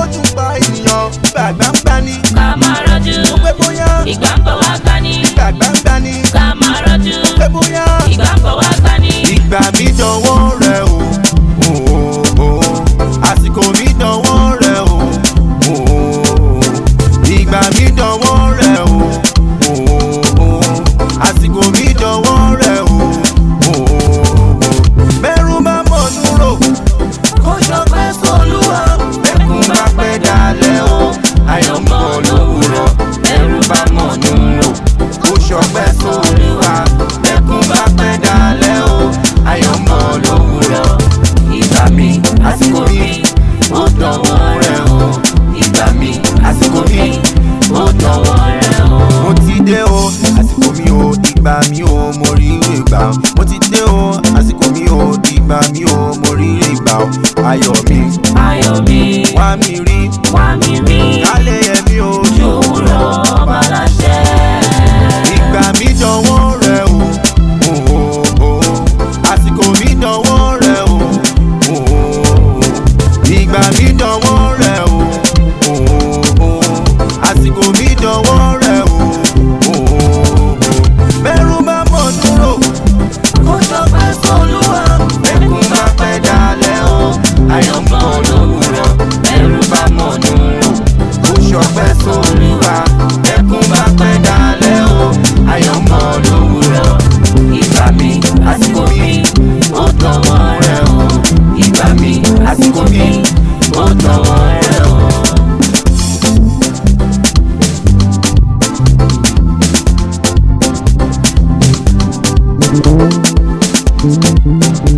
lójú pa ènìyàn gbàgbà ń gbani. ká máa rọ́jú ó pé bóyá ìgbà ń bọ̀ wá gbani. gbàgbà ń gbani. ká máa rọ́jú ó pé bóyá ìgbà ń bọ̀ wá gbani. ìgbà mi dọ̀wọ́ rẹ o. Àsìkò mi dọ̀wọ́ rẹ o. Ìgbà mi dọ̀wọ́ rẹ o. Àsìkò mi dọ̀wọ́ rẹ o. Bẹ́rù bá mọ̀ núrò kó ṣọpẹ́ sólúwa. Bẹ́kún bá pẹ́ dalẹ̀ o. Ayọ̀ ń bọ̀ lówùrọ̀. Bẹ́rù bá mọ̀ núrò kó ṣọpẹ́ sólúwa. Bẹ́kún bá pẹ́ dalẹ̀ o. Ayọ̀ ń bọ̀ lówùrọ̀. Ìgbà mi àsìkò mi ó dọ̀wọ́ rẹ o. Ìgbà mi àsìkò mi ó dọ̀wọ́ rẹ o. Mo ti dé o àsìkò mi o. Ìgbà mi o mo rí ìgbà o. Mo ti dé o àsìkò mi o. Ìgbà mi o mo rí ìgbà o. Ayọ̀ mi wá mi rí kálẹ̀ yẹ mi o. Yòwúrọ̀ ọba láṣẹ. Ìgbà mi dọ̀wọ́ rẹ o. Àsìkò mi dọ̀wọ́ rẹ o. Ìgbà mi dọ̀wọ́ rẹ o. Àsìkò mi dọ̀wọ́ rẹ o. Bẹ́rù bá mọ̀ dúró kó ṣọpẹ́ sólúwa. Bẹ́kún bá pẹ́ dalẹ̀ o. Ayọ̀ ń bọ̀ lówùrọ̀. Bẹ́rù bá mọ̀ dúró kó ṣọpẹ́ sólúwa. Bẹ́kún bá pẹ́ dalẹ̀ o. Ayọ̀ ń bọ̀ lówùrọ̀. Ìgbà mi àsìkò mi ó dọ̀wọ́ rẹ o. Ìgbà mi àsìkò mi ó dọ̀wọ́ rẹ o. Thank you.